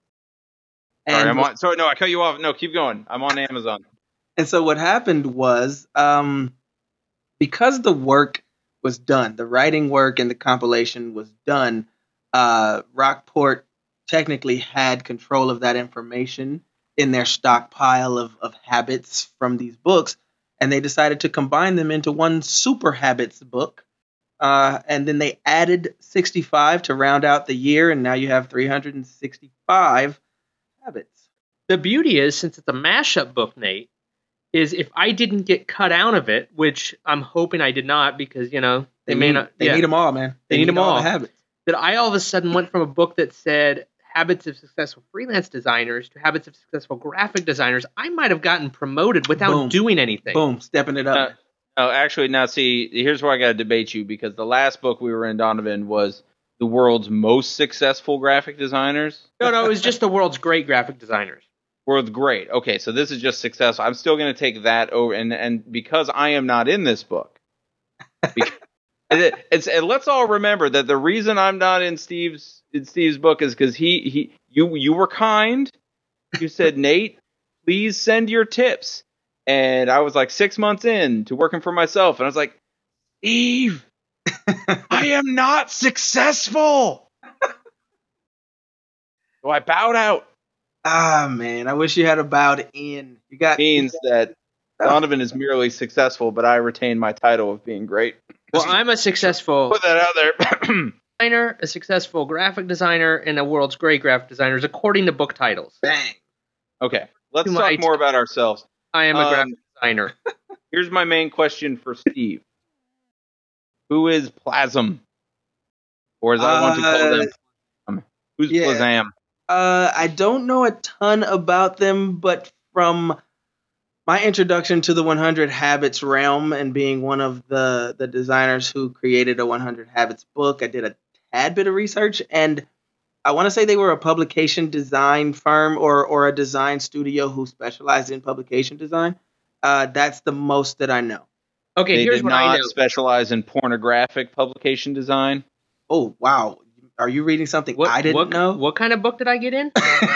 [SPEAKER 3] And
[SPEAKER 1] Sorry, I'm on. Sorry, no, I cut you off. No, keep going. I'm on Amazon.
[SPEAKER 3] And so what happened was, um, because the work was done, the writing work and the compilation was done, uh, Rockport technically had control of that information in their stockpile of, of habits from these books, and they decided to combine them into one super habits book. Uh, and then they added sixty-five to round out the year, and now you have three hundred sixty-five habits.
[SPEAKER 2] The beauty is, since it's a mashup book, Nate, is if I didn't get cut out of it, which I'm hoping I did not, because you know they,
[SPEAKER 3] They
[SPEAKER 2] may
[SPEAKER 3] need,
[SPEAKER 2] not.
[SPEAKER 3] They
[SPEAKER 2] yeah,
[SPEAKER 3] need them all, man.
[SPEAKER 2] They need 'em all.
[SPEAKER 3] the habits.
[SPEAKER 2] that I all of a sudden went from a book that said habits of successful freelance designers to habits of successful graphic designers. I might have gotten promoted without
[SPEAKER 3] Boom.
[SPEAKER 2] doing anything.
[SPEAKER 3] Boom, stepping it up.
[SPEAKER 1] Uh, oh, actually, now see, here's where I got to debate you, because the last book we were in, Donovan, was the world's most successful graphic designers.
[SPEAKER 2] No, no, it was just the world's great graphic designers.
[SPEAKER 1] World's great. Okay, so this is just successful. I'm still going to take that over, and and because I am not in this book, because, it, it's and let's all remember that the reason I'm not in Steve's in Steve's book is because he he you you were kind. You said, Nate, please send your tips, and I was like six months in to working for myself, and I was like, Steve, I am not successful. So I bowed out.
[SPEAKER 3] Ah, man, I wish you had a bowed in. You got
[SPEAKER 1] Means that Donovan is merely successful, but I retain my title of being great.
[SPEAKER 2] Well, I'm a successful
[SPEAKER 1] Put that out there.
[SPEAKER 2] designer, a successful graphic designer, and a world's great graphic designers, according to book titles.
[SPEAKER 3] bang.
[SPEAKER 1] Okay, let's
[SPEAKER 2] To
[SPEAKER 1] talk
[SPEAKER 2] my
[SPEAKER 1] more about ourselves.
[SPEAKER 2] I am a
[SPEAKER 1] Um,
[SPEAKER 2] graphic designer.
[SPEAKER 1] Here's my main question for Steve. Who is Plasm? Or as I want to call
[SPEAKER 3] Uh,
[SPEAKER 1] them, Plasm. Who's
[SPEAKER 3] yeah.
[SPEAKER 1] Plasm?
[SPEAKER 3] Uh, I don't know a ton about them, but from my introduction to the one hundred Habits realm and being one of the, the designers who created a one hundred Habits book, I did a tad bit of research, and I want to say they were a publication design firm or, or a design studio who specialized in publication design. Uh, that's the most that I know.
[SPEAKER 2] Okay,
[SPEAKER 1] They
[SPEAKER 2] here's
[SPEAKER 1] did
[SPEAKER 2] what I
[SPEAKER 1] not
[SPEAKER 2] know.
[SPEAKER 1] specialize in pornographic publication design.
[SPEAKER 3] Oh, wow. Are you reading something
[SPEAKER 2] What,
[SPEAKER 3] I didn't
[SPEAKER 2] what,
[SPEAKER 3] know?
[SPEAKER 2] What kind of book did I get in?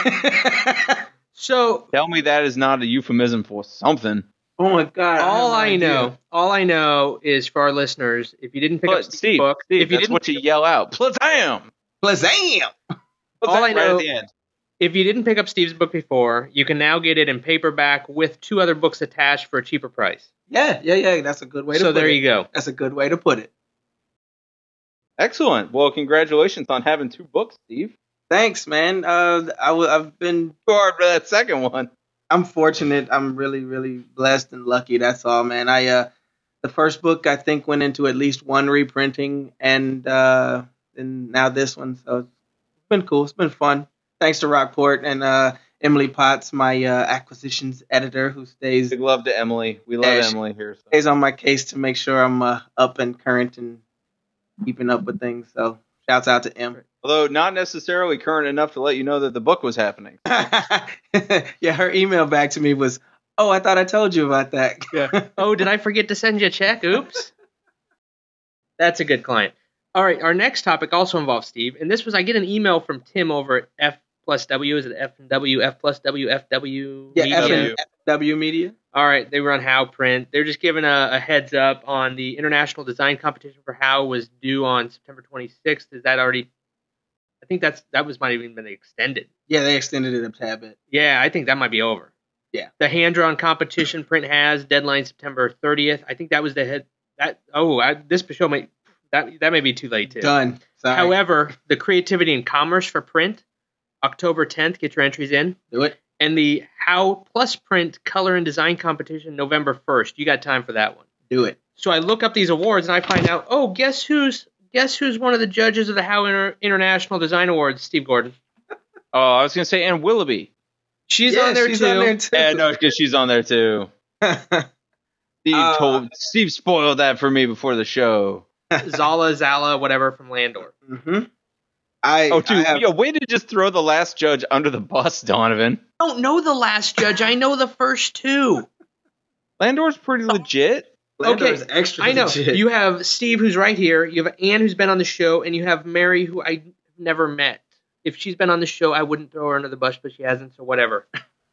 [SPEAKER 2] So
[SPEAKER 1] Tell me that is not a euphemism for something.
[SPEAKER 3] Oh my God!
[SPEAKER 2] all
[SPEAKER 3] have no
[SPEAKER 2] I
[SPEAKER 3] idea.
[SPEAKER 2] know, all I know is for our listeners, if you didn't pick up
[SPEAKER 1] But
[SPEAKER 2] Steve's
[SPEAKER 1] Steve,
[SPEAKER 2] book,
[SPEAKER 1] Steve
[SPEAKER 2] if you
[SPEAKER 1] that's
[SPEAKER 2] didn't,
[SPEAKER 1] what you yell out. Plasm!
[SPEAKER 3] Blazam!
[SPEAKER 2] All I
[SPEAKER 1] right
[SPEAKER 2] know-
[SPEAKER 1] at the end.
[SPEAKER 2] if you didn't pick up Steve's book before, you can now get it in paperback with two other books attached for a cheaper price.
[SPEAKER 3] Yeah, yeah, yeah. That's a good way to
[SPEAKER 2] So
[SPEAKER 3] put it.
[SPEAKER 2] there you go.
[SPEAKER 3] That's a good way to put it.
[SPEAKER 1] Excellent. Well, congratulations on having two books, Steve.
[SPEAKER 3] Thanks, man. Uh, I w- I've been.
[SPEAKER 1] Too hard for that second one.
[SPEAKER 3] I'm fortunate. I'm really, really blessed and lucky. That's all, man. I uh, the first book I think went into at least one reprinting, and uh, and now this one. So it's been cool. It's been fun. Thanks to Rockport, and uh, Emily Potts, my uh, acquisitions editor, who stays
[SPEAKER 1] Big love to Emily. We love
[SPEAKER 3] Yeah, she-
[SPEAKER 1] Emily here. So.
[SPEAKER 3] stays on my case to make sure I'm uh, up and current and keeping up with things. So shouts out to Em.
[SPEAKER 1] Although not necessarily current enough to let you know that the book was happening.
[SPEAKER 3] Yeah, her email back to me was, "Oh, I thought I told you about that."
[SPEAKER 2] Yeah. Oh, did I forget to send you a check? Oops. That's a good client. All right, our next topic also involves Steve, and this was I get an email from Tim over at F plus W. Is it F and W? F plus W? F W?
[SPEAKER 3] Yeah,
[SPEAKER 2] Media?
[SPEAKER 3] F and W Media.
[SPEAKER 2] All right, they run How Print. They're just giving a, a heads up on the international design competition for How was due on September twenty-sixth. Is that already? I think that's that was might have even been extended.
[SPEAKER 3] Yeah, they extended it a tad bit.
[SPEAKER 2] Yeah, I think that might be over.
[SPEAKER 3] Yeah.
[SPEAKER 2] The hand drawn competition Print has deadline September thirtieth. I think that was the head. That oh, I, this show might that that may be too late too.
[SPEAKER 3] Done. Sorry.
[SPEAKER 2] However, the creativity and commerce for Print, October tenth. Get your entries in.
[SPEAKER 3] Do it.
[SPEAKER 2] And the How Plus Print color and design competition, November first. You got time for that one.
[SPEAKER 3] Do it.
[SPEAKER 2] So I look up these awards and I find out, oh, guess who's guess who's one of the judges of the How Inter- International Design Awards? Steve Gordon.
[SPEAKER 1] Oh, I was gonna say Ann Willoughby.
[SPEAKER 2] She's,
[SPEAKER 3] Yeah,
[SPEAKER 2] on, there
[SPEAKER 3] she's
[SPEAKER 2] too.
[SPEAKER 3] on there too.
[SPEAKER 1] Yeah, no, because she's on there too. Steve
[SPEAKER 3] Uh,
[SPEAKER 1] told Steve spoiled that for me before the show.
[SPEAKER 2] Zala, Zala, whatever from Landor.
[SPEAKER 3] Mm-hmm. I
[SPEAKER 1] Oh, dude,
[SPEAKER 3] I have,
[SPEAKER 1] yo, way to just throw the last judge under the bus, Donovan.
[SPEAKER 2] I don't know the last judge. I know the first two.
[SPEAKER 1] Landor's pretty legit.
[SPEAKER 3] Landor is
[SPEAKER 2] okay,
[SPEAKER 3] extra
[SPEAKER 2] I know.
[SPEAKER 3] legit.
[SPEAKER 2] You have Steve, who's right here. You have Ann, who's been on the show, and you have Mary, who I never met. If she's been on the show, I wouldn't throw her under the bus, but she hasn't, so whatever.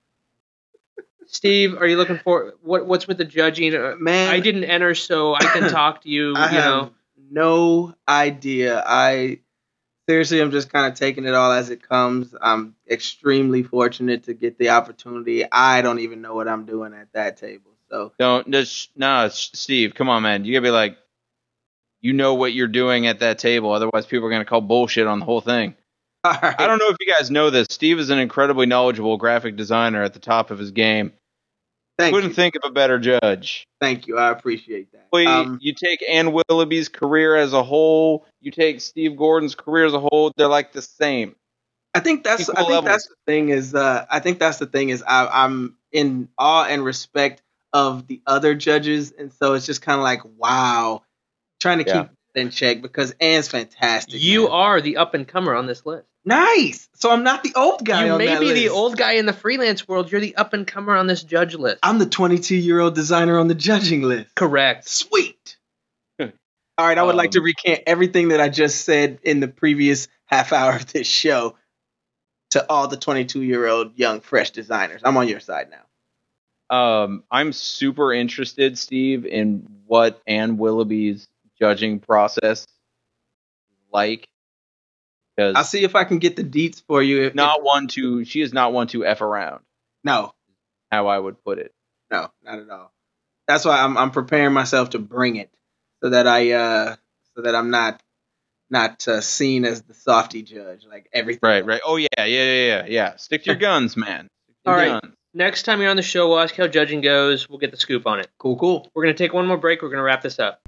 [SPEAKER 2] Steve, are you looking for what? What's with the judging? Uh,
[SPEAKER 3] Man,
[SPEAKER 2] I didn't enter, so I can talk to you.
[SPEAKER 3] I
[SPEAKER 2] you
[SPEAKER 3] have
[SPEAKER 2] know,
[SPEAKER 3] no idea. I seriously, I'm just kind of taking it all as it comes. I'm extremely fortunate to get the opportunity. I don't even know what I'm doing at that table. So
[SPEAKER 1] Don't just no, Steve. Come on, man. You gotta be like, you know what you're doing at that table. Otherwise, people are gonna call bullshit on the whole thing.
[SPEAKER 3] all right.
[SPEAKER 1] I don't know if you guys know this. Steve is an incredibly knowledgeable graphic designer at the top of his game.
[SPEAKER 3] Thank
[SPEAKER 1] Couldn't
[SPEAKER 3] you.
[SPEAKER 1] think of a better judge.
[SPEAKER 3] Thank you. I appreciate that.
[SPEAKER 1] Well,
[SPEAKER 3] Um,
[SPEAKER 1] you take Ann Willoughby's career as a whole. You take Steve Gordon's career as a whole. They're like the same.
[SPEAKER 3] I think that's
[SPEAKER 1] equal
[SPEAKER 3] I think
[SPEAKER 1] levels.
[SPEAKER 3] that's the thing is uh, I think that's the thing is I, I'm in awe and respect of the other judges, and so it's just kind of like wow, trying to
[SPEAKER 1] Yeah.
[SPEAKER 3] keep it in check because Ann's fantastic.
[SPEAKER 2] you
[SPEAKER 3] man.
[SPEAKER 2] are the up and comer on this list.
[SPEAKER 3] nice. So I'm not the old guy.
[SPEAKER 2] You
[SPEAKER 3] on
[SPEAKER 2] may
[SPEAKER 3] that
[SPEAKER 2] be the
[SPEAKER 3] list.
[SPEAKER 2] old guy in the freelance world. You're the up and comer on this judge list.
[SPEAKER 3] I'm the twenty-two year old designer on the judging list.
[SPEAKER 2] Correct.
[SPEAKER 3] Sweet. All right, I would like to
[SPEAKER 1] Um,
[SPEAKER 3] recant everything that I just said in the previous half hour of this show to all the twenty-two year old young fresh designers. I'm on your side now.
[SPEAKER 1] Um, I'm super interested, Steve, in what Ann Willoughby's judging process is like.
[SPEAKER 3] I'll
[SPEAKER 1] Because
[SPEAKER 3] see if I can get the deets for you. If,
[SPEAKER 1] not
[SPEAKER 3] if-
[SPEAKER 1] one to, she is not one to f around.
[SPEAKER 3] no,
[SPEAKER 1] How I would put it.
[SPEAKER 3] no, not at all. That's why I'm I'm preparing myself to bring it so that I uh so that I'm not not uh, seen as the softy judge like everything.
[SPEAKER 1] Right,
[SPEAKER 3] else.
[SPEAKER 1] right. Oh yeah, yeah, yeah, yeah, yeah. Stick to your guns, man. Stick to
[SPEAKER 2] All
[SPEAKER 1] your
[SPEAKER 2] right.
[SPEAKER 1] guns.
[SPEAKER 2] Next time you're on the show, we'll ask how judging goes. We'll get the scoop on it.
[SPEAKER 3] Cool, cool.
[SPEAKER 2] We're going to take one more break. We're going to wrap this up.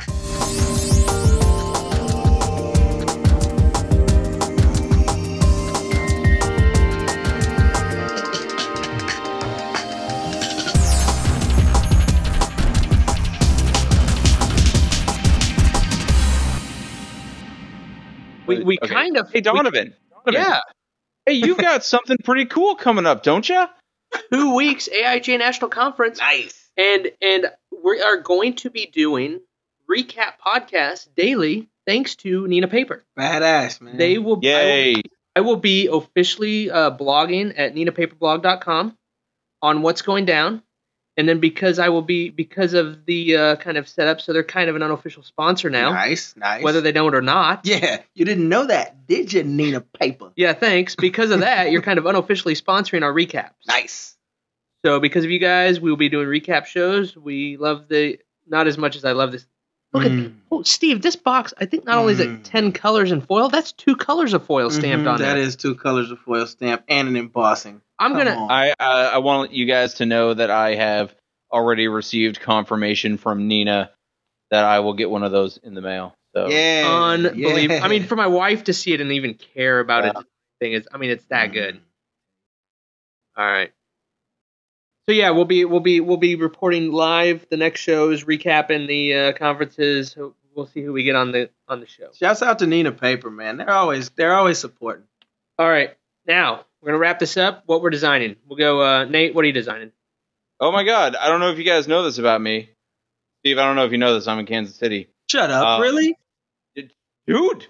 [SPEAKER 2] We, we
[SPEAKER 1] Okay.
[SPEAKER 2] kind of.
[SPEAKER 1] Hey, Donovan.
[SPEAKER 2] we-
[SPEAKER 1] Donovan.
[SPEAKER 2] yeah.
[SPEAKER 1] Hey, you've got something pretty cool coming up, don't you?
[SPEAKER 2] Two weeks, A I J National Conference.
[SPEAKER 3] Nice.
[SPEAKER 2] And and we are going to be doing recap podcasts daily thanks to Nina Paper.
[SPEAKER 3] Badass, man.
[SPEAKER 2] They will. I
[SPEAKER 1] Yay.
[SPEAKER 2] will, I will be officially uh, blogging at nina paper blog dot com on what's going down. And then because I will be, because of the uh, kind of setup, so they're kind of an unofficial sponsor now,
[SPEAKER 3] Nice, nice.
[SPEAKER 2] whether they know it or not.
[SPEAKER 3] Yeah, you didn't know that, did you, Nina Paper?
[SPEAKER 2] Yeah, thanks. Because of that, you're kind of unofficially sponsoring our recaps.
[SPEAKER 3] Nice.
[SPEAKER 2] So because of you guys, we will be doing recap shows. We love the, not as much as I love this. Look at,
[SPEAKER 3] Mm.
[SPEAKER 2] oh, Steve, this box, I think not only is it
[SPEAKER 3] Mm.
[SPEAKER 2] ten colors in foil, that's two colors of foil stamped
[SPEAKER 3] Mhm,
[SPEAKER 2] on
[SPEAKER 3] that
[SPEAKER 2] there.
[SPEAKER 3] is two colors of foil stamp and an embossing.
[SPEAKER 2] I'm
[SPEAKER 3] Come
[SPEAKER 2] going to,
[SPEAKER 3] on.
[SPEAKER 1] I uh, I want you guys to know that I have already received confirmation from Nina that I will get one of those in the mail. So
[SPEAKER 3] Yeah.
[SPEAKER 2] unbelievable.
[SPEAKER 3] yeah.
[SPEAKER 2] I mean, for my wife to see it and even care about
[SPEAKER 1] Yeah.
[SPEAKER 2] it, thing is, I mean, it's that good. All right. So yeah, we'll be we'll be we'll be reporting live the next shows, recapping the uh, conferences. We'll see who we get on the on the show.
[SPEAKER 3] Shouts out to Nina Paper, man. They're always they're always supporting.
[SPEAKER 2] All right, now we're gonna wrap this up. What we're designing. We'll go. Uh, Nate, what are you designing?
[SPEAKER 1] Oh my God, I don't know if you guys know this about me, Steve. I don't know if you know this. I'm in Kansas City.
[SPEAKER 3] Shut up,
[SPEAKER 1] Um,
[SPEAKER 3] really,
[SPEAKER 1] dude.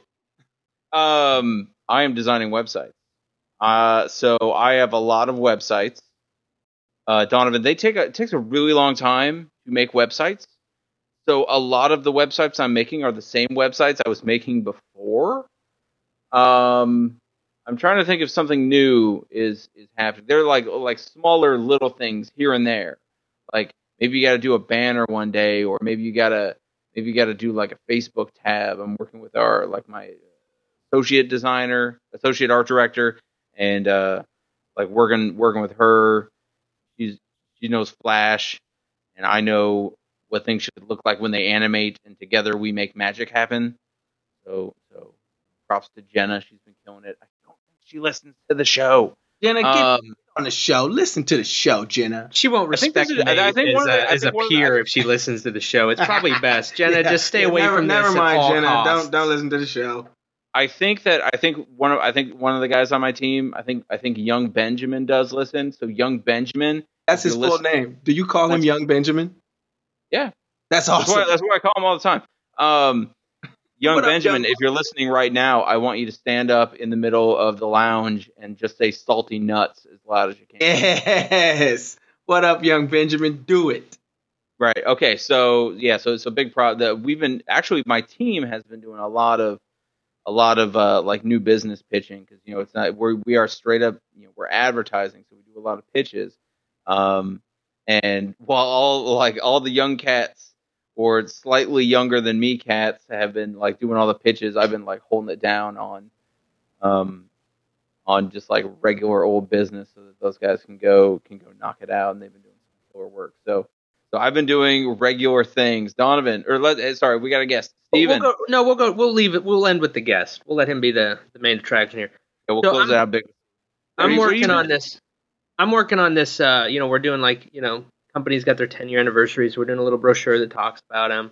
[SPEAKER 1] Um, I am designing websites. Uh, so I have a lot of websites. Uh, Donovan, they take a, it takes a really long time to make websites. So a lot of the websites I'm making are the same websites I was making before. Um, I'm trying to think if something new is is happening. They're like like smaller little things here and there. Like maybe you got to do a banner one day, or maybe you gotta maybe you got to do like a Facebook tab. I'm working with our like my associate designer, associate art director, and uh, like working working with her. She's she knows Flash, and I know what things should look like when they animate, and together we make magic happen. So, so props to Jenna. She's been killing it. I don't think she listens to the show.
[SPEAKER 3] Jenna, get
[SPEAKER 1] Um,
[SPEAKER 3] on the show. Listen to the show, Jenna.
[SPEAKER 2] She won't
[SPEAKER 1] I think
[SPEAKER 2] respect
[SPEAKER 1] this is-
[SPEAKER 2] Nate
[SPEAKER 1] I think
[SPEAKER 2] as
[SPEAKER 1] one of the-
[SPEAKER 2] a,
[SPEAKER 1] I
[SPEAKER 2] as a
[SPEAKER 1] think one of the-
[SPEAKER 2] peer if she listens to the show. It's probably best. Jenna,
[SPEAKER 3] Yeah,
[SPEAKER 2] just stay
[SPEAKER 3] yeah,
[SPEAKER 2] away
[SPEAKER 3] never,
[SPEAKER 2] from
[SPEAKER 3] never
[SPEAKER 2] this
[SPEAKER 3] mind,
[SPEAKER 2] at all
[SPEAKER 3] Jenna.
[SPEAKER 2] costs.
[SPEAKER 3] Don't don't listen to the show.
[SPEAKER 1] I think that I think one of I think one of the guys on my team. I think I think Young Benjamin does listen. So Young Benjamin.
[SPEAKER 3] That's his
[SPEAKER 1] If
[SPEAKER 3] full
[SPEAKER 1] you're listening-
[SPEAKER 3] name. Do you call him
[SPEAKER 1] What's-
[SPEAKER 3] Young Benjamin?
[SPEAKER 1] Yeah.
[SPEAKER 3] That's
[SPEAKER 1] That's
[SPEAKER 3] awesome.
[SPEAKER 1] what, that's what I call him all the time. Um, Young
[SPEAKER 3] What up,
[SPEAKER 1] Benjamin,
[SPEAKER 3] Young?
[SPEAKER 1] if you're listening right now, I want you to stand up in the middle of the lounge and just say salty nuts as loud as you can.
[SPEAKER 3] Yes. What up, Young Benjamin? Do it.
[SPEAKER 1] Right. Okay. So yeah. So it's a big pro. That we've been actually, my team has been doing a lot of, a lot of uh, like new business pitching because you know it's not we're we are straight up you know we're advertising, so we do a lot of pitches. Um, and while all like all the young cats or slightly younger than me cats have been like doing all the pitches, I've been like holding it down on, um, on just like regular old business so that those guys can go can go knock it out, and they've been doing some killer work. So. So I've been doing regular things. Donovan, or let eh, sorry, we got a guest. Steven.
[SPEAKER 2] We'll go, no, we'll go. We'll leave it. We'll end with the guest. We'll let him be the, the main attraction here.
[SPEAKER 1] Yeah, we'll
[SPEAKER 2] So
[SPEAKER 1] close
[SPEAKER 2] I'm-
[SPEAKER 1] it out big. Are
[SPEAKER 2] I'm
[SPEAKER 1] you- what are
[SPEAKER 2] working
[SPEAKER 1] you
[SPEAKER 2] on
[SPEAKER 1] doing?
[SPEAKER 2] this. I'm working on this. Uh, you know, we're doing like you know, companies got their ten year anniversaries. We're doing a little brochure that talks about them,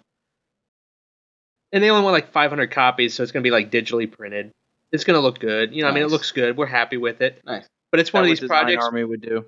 [SPEAKER 2] and they only want like five hundred copies, so it's gonna be like digitally printed. It's gonna look good. You know, I mean, it
[SPEAKER 3] Nice.
[SPEAKER 2] looks good. We're happy with it.
[SPEAKER 3] Nice.
[SPEAKER 2] But it's one
[SPEAKER 1] That
[SPEAKER 2] of
[SPEAKER 1] what
[SPEAKER 2] these
[SPEAKER 1] Design
[SPEAKER 2] projects.
[SPEAKER 1] Army would do.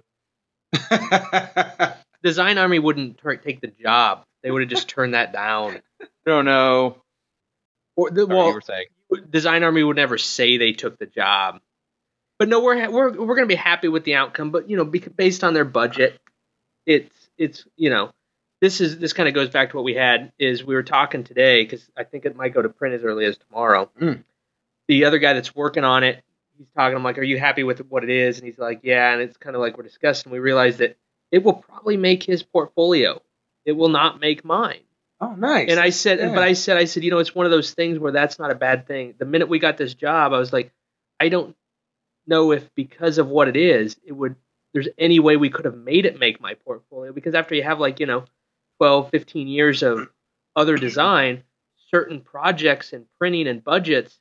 [SPEAKER 2] Design Army wouldn't tur take the job. They would have just turned that down.
[SPEAKER 1] Don't know.
[SPEAKER 2] Or the,
[SPEAKER 1] Sorry,
[SPEAKER 2] well,
[SPEAKER 1] you were saying.
[SPEAKER 2] Design Army would never say they took the job. But no, we're we're we're going to be happy with the outcome. But you know, bec- based on their budget, it's it's you know, this is this kind of goes back to what we had is we were talking today because I think it might go to print as early as tomorrow.
[SPEAKER 3] Mm.
[SPEAKER 2] The other guy that's working on it, he's talking. I'm like, "Are you happy with what it is?" And he's like, "Yeah." And it's kind of like we're discussing. We realized that it will probably make his portfolio. It will not make mine.
[SPEAKER 3] Oh, nice.
[SPEAKER 2] And I said,
[SPEAKER 3] Yeah.
[SPEAKER 2] but I said, I said, you know, it's one of those things where that's not a bad thing. The minute we got this job, I was like, I don't know if because of what it is, it would, there's any way we could have made it make my portfolio. Because after you have like, you know, twelve, fifteen years of other design, certain projects and printing and budgets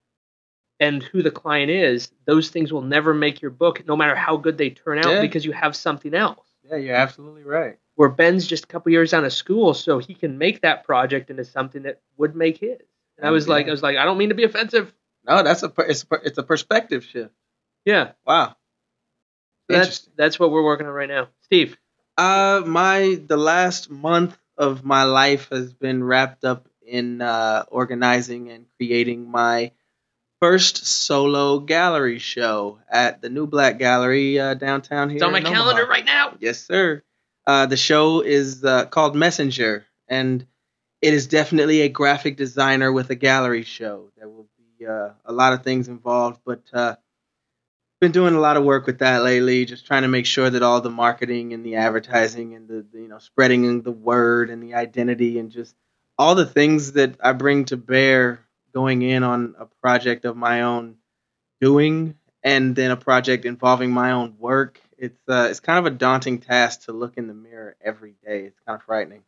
[SPEAKER 2] and who the client is, those things will never make your book, no matter how good they turn out,
[SPEAKER 3] Yeah.
[SPEAKER 2] because you have something else.
[SPEAKER 3] Yeah, you're absolutely right.
[SPEAKER 2] Where Ben's just a couple years out of school, so he can make that project into something that would make his. And I was like, I was like, I don't mean to be offensive.
[SPEAKER 3] No, that's a per- it's a, per- it's a perspective shift.
[SPEAKER 2] Yeah,
[SPEAKER 3] Wow.
[SPEAKER 2] that's
[SPEAKER 3] Interesting.
[SPEAKER 2] that's what we're working on right now. Steve,
[SPEAKER 3] Uh, my the last month of my life has been wrapped up in uh, organizing and creating my first solo gallery show at the New Black Gallery uh, downtown here.
[SPEAKER 2] it's on my
[SPEAKER 3] in
[SPEAKER 2] calendar
[SPEAKER 3] Omaha.
[SPEAKER 2] right now.
[SPEAKER 3] Yes, sir. Uh, the show is uh, called Messenger, and it is definitely a graphic designer with a gallery show. There will be uh, a lot of things involved, but uh, been doing a lot of work with that lately. Just trying to make sure that all the marketing and the advertising and the, the you know spreading the word and the identity and just all the things that I bring to bear going in on a project of my own doing, and then a project involving my own work. It's uh, it's kind of a daunting task to look in the mirror every day. It's kind of frightening,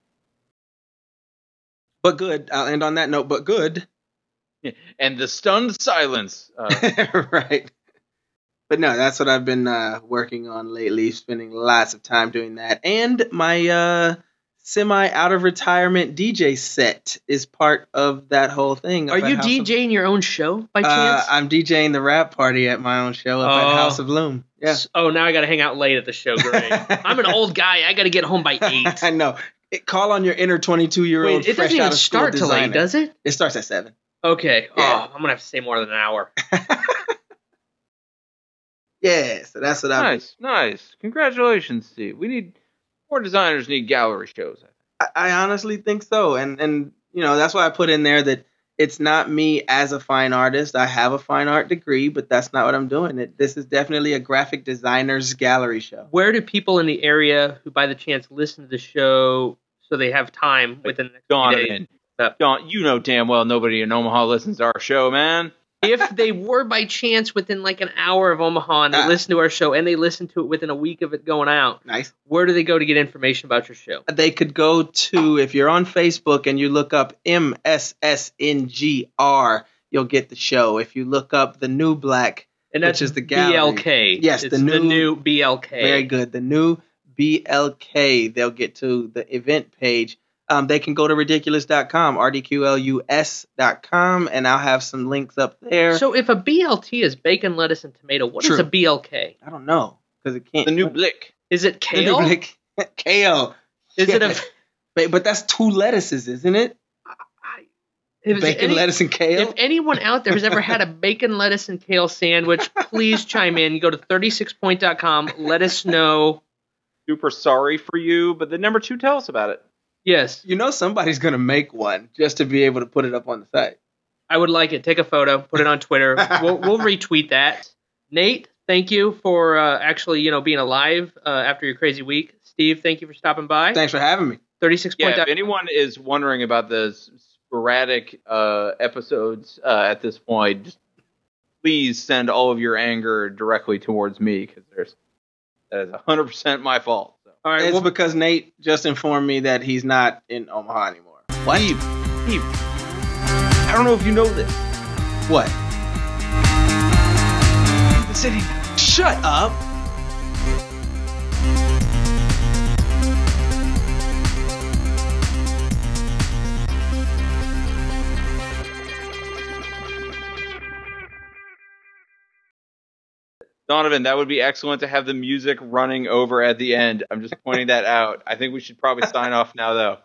[SPEAKER 3] but good. I'll end on that note. But good,
[SPEAKER 1] And the stunned silence. Uh,
[SPEAKER 3] right? But but no, that's what I've been uh, working on lately, spending lots of time doing that. And my uh, semi out of retirement D J set is part of that whole thing.
[SPEAKER 2] Are you DJing of, your own show by chance?
[SPEAKER 3] Uh, I'm DJing the rap party at my own show up oh. at House of Loom. Yeah.
[SPEAKER 2] Oh, now I got to hang out late at the show. Great. I'm an old guy. I got to get home by eight.
[SPEAKER 3] I know. It, call on your inner twenty-two year old.
[SPEAKER 2] It doesn't even start till eight, does it?
[SPEAKER 3] It starts at seven.
[SPEAKER 2] Okay. Yeah. Oh, I'm gonna have to stay more than an hour.
[SPEAKER 3] Yeah, so that's what I.
[SPEAKER 1] Nice, nice. Congratulations, Steve. We need more designers. Need gallery shows.
[SPEAKER 3] I, I honestly think so, and and you know that's why I put in there that it's not me as a fine artist. I have a fine art degree, but that's not what I'm doing. It this is definitely a graphic designer's gallery show.
[SPEAKER 2] Where do people in the area who, by the chance, listen to the show so they have time within the next few days?
[SPEAKER 1] Don, you know damn well nobody in Omaha listens to our show, man.
[SPEAKER 2] If they were by chance within like an hour of Omaha and they ah. listen to our show and they listen to it within a week of it going out,
[SPEAKER 3] nice.
[SPEAKER 2] Where do they go to get information about your show?
[SPEAKER 3] They could go to, if you're on Facebook and you look up M S S N G R, you'll get the show. If you look up The New Black,
[SPEAKER 2] and that's
[SPEAKER 3] which is the gallery.
[SPEAKER 2] B L K.
[SPEAKER 3] Yes,
[SPEAKER 2] it's
[SPEAKER 3] the new,
[SPEAKER 2] the new B L K.
[SPEAKER 3] Very good. The new B L K. They'll get to the event page. Um, they can go to ridiculous dot com, R D Q L U S dot com, and I'll have some links up there.
[SPEAKER 2] So if a B L T is bacon, lettuce, and tomato, what True. is a B L K?
[SPEAKER 3] I don't know, because it can't.
[SPEAKER 1] The new blick.
[SPEAKER 2] Is it kale?
[SPEAKER 3] The new blick. Kale.
[SPEAKER 2] Is yeah. it a...
[SPEAKER 3] But, but that's two lettuces, isn't it?
[SPEAKER 2] I,
[SPEAKER 3] bacon, any, lettuce, and kale?
[SPEAKER 2] If anyone out there has ever had a bacon, lettuce, and kale sandwich, please chime in. Go to thirty-six point dot com. Let us know.
[SPEAKER 1] Super sorry for you, but the number two, tell us about it.
[SPEAKER 2] Yes.
[SPEAKER 3] You know somebody's going to make one just to be able to put it up on the site.
[SPEAKER 2] I would like it. Take a photo, put it on Twitter. we'll, we'll retweet that. Nate, thank you for uh, actually, you know, being alive uh, after your crazy week. Steve, thank you for stopping by.
[SPEAKER 3] Thanks for having me.
[SPEAKER 2] thirty-six
[SPEAKER 1] Yeah,
[SPEAKER 2] point
[SPEAKER 1] if anyone is wondering about the sporadic uh, episodes uh, at this point, just please send all of your anger directly towards me, because there's that is one hundred percent my fault.
[SPEAKER 3] All right, it's well, because Nate just informed me that he's not in Omaha anymore.
[SPEAKER 1] What? Steve, Steve, I don't know if you know this.
[SPEAKER 3] What?
[SPEAKER 1] The city.
[SPEAKER 3] Shut up.
[SPEAKER 1] Donovan, that would be excellent to have the music running over at the end. I'm just pointing that out. I think we should probably sign off now, though.